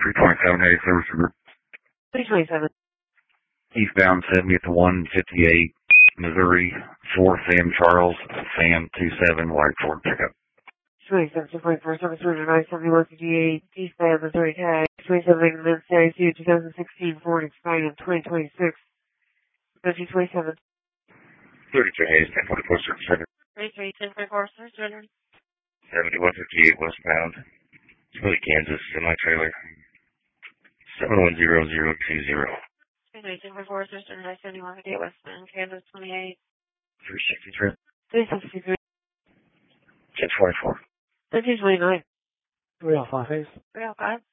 327, hey, service group. 327. Eastbound 70 at the 158, Missouri, 4 Sam Charles, Sam 27, White Ford pickup. 27, 2.4, service order 97158, eastbound Missouri tag, 27 Minutes CIC 2016 Ford expired in 2026. 27. 32 Hayes, 1044 service center. 33, 10.4, service order. 7158 westbound, Smoothie, Kansas, semi-trailer, 710020. 10.4, service order 97158 westbound, Kansas 28. 363. 363. 1024. 1329. 305 Hayes. 305.